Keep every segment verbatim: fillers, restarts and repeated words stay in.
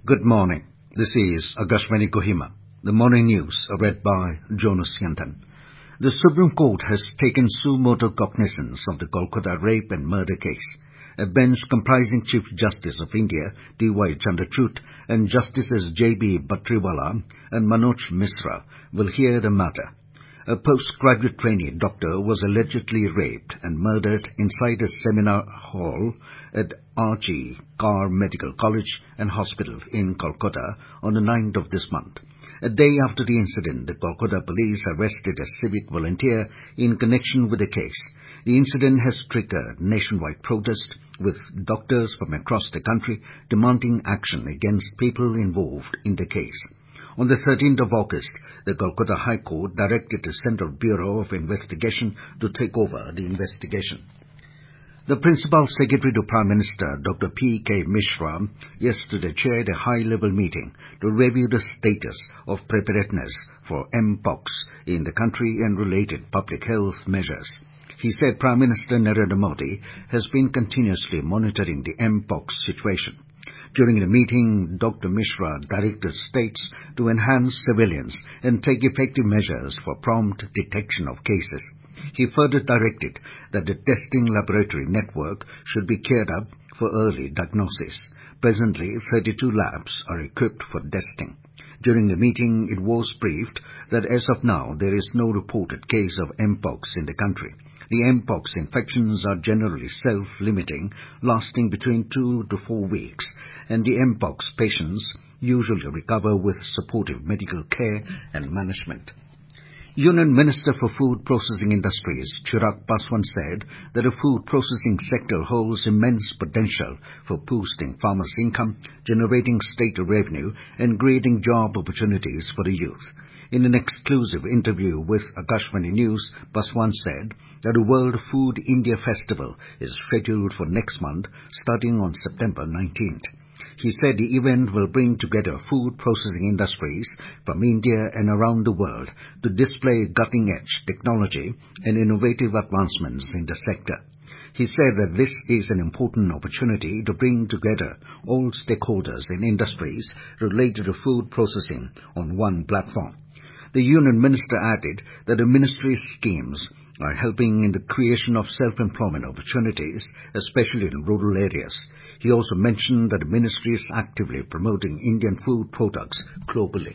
Good morning. This is Akashvani Kohima. The morning news are read by Jonas Yantan. The Supreme Court has taken suo motu cognizance of the Kolkata rape and murder case. A bench comprising Chief Justice of India, D Y Chandrachud, and Justices J B Batriwala and Manoj Misra will hear the matter. A postgraduate trainee doctor was allegedly raped and murdered inside a seminar hall at R G Kar Medical College and Hospital in Kolkata on the ninth of this month. A day after the incident, the Kolkata police arrested a civic volunteer in connection with the case. The incident has triggered nationwide protest, with doctors from across the country demanding action against people involved in the case. On the thirteenth of August, the Kolkata High Court directed the Central Bureau of Investigation to take over the investigation. The Principal Secretary to Prime Minister, Doctor P K Mishra, yesterday chaired a high-level meeting to review the status of preparedness for Mpox in the country and related public health measures. He said Prime Minister Narendra Modi has been continuously monitoring the Mpox situation. During the meeting, Doctor Mishra directed states to enhance surveillance and take effective measures for prompt detection of cases. He further directed that the testing laboratory network should be geared up for early diagnosis. Presently, thirty-two labs are equipped for testing. During the meeting, it was briefed that as of now, there is no reported case of Mpox in the country. The Mpox infections are generally self-limiting, lasting between two to four weeks, and the Mpox patients usually recover with supportive medical care and management. Union Minister for Food Processing Industries, Chirag Paswan, said that the food processing sector holds immense potential for boosting farmers' income, generating state revenue, and creating job opportunities for the youth. In an exclusive interview with Akashvani News, Paswan said that the World Food India Festival is scheduled for next month, starting on September nineteenth. He said the event will bring together food processing industries from India and around the world to display cutting-edge technology and innovative advancements in the sector. He said that this is an important opportunity to bring together all stakeholders in industries related to food processing on one platform. The Union Minister added that the ministry's schemes are helping in the creation of self-employment opportunities, especially in rural areas. He also mentioned that the ministry is actively promoting Indian food products globally.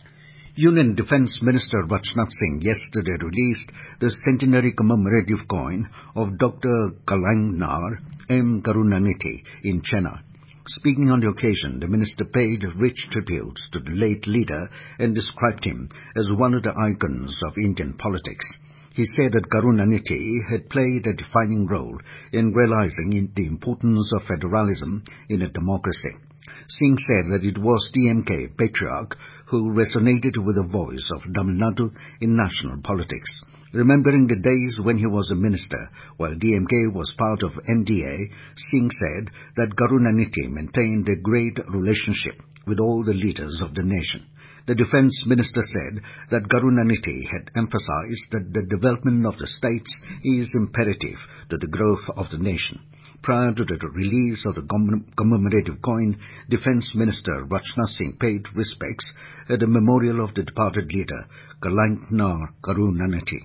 Union Defence Minister Rajnath Singh yesterday released the centenary commemorative coin of Doctor Kalaignnar M. Karunanidhi in Chennai. Speaking on the occasion, the minister paid rich tributes to the late leader and described him as one of the icons of Indian politics. He said that Karunanidhi had played a defining role in realizing the importance of federalism in a democracy. Singh said that it was D M K patriarch who resonated with the voice of Tamil Nadu in national politics. Remembering the days when he was a minister, while D M K was part of N D A, Singh said that Karunanidhi maintained a great relationship with all the leaders of the nation. The defence minister said that Karunanidhi had emphasized that the development of the states is imperative to the growth of the nation. Prior to the release of the commemorative coin, Defence Minister Rajnath Singh paid respects at the memorial of the departed leader, Kalaignnar Karunanidhi.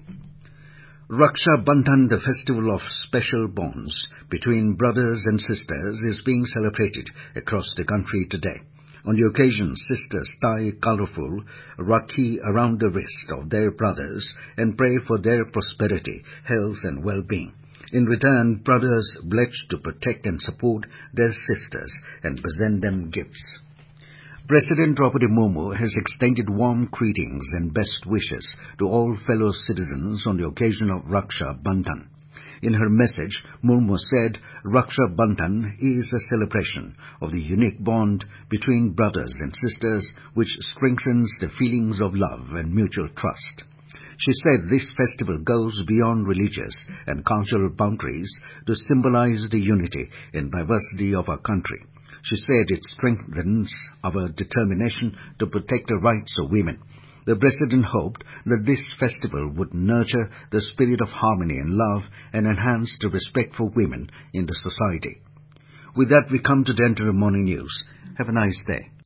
Raksha Bandhan, the festival of special bonds between brothers and sisters, is being celebrated across the country today. On the occasion, sisters tie colourful rakhi around the wrist of their brothers and pray for their prosperity, health and well-being. In return, brothers pledge to protect and support their sisters and present them gifts. President Draupadi Murmu has extended warm greetings and best wishes to all fellow citizens on the occasion of Raksha Bandhan. In her message, Murmu said Raksha Bandhan is a celebration of the unique bond between brothers and sisters which strengthens the feelings of love and mutual trust. She said this festival goes beyond religious and cultural boundaries to symbolize the unity and diversity of our country. She said it strengthens our determination to protect the rights of women. The President hoped that this festival would nurture the spirit of harmony and love and enhance the respect for women in the society. With that, we come to the end of the morning news. Have a nice day.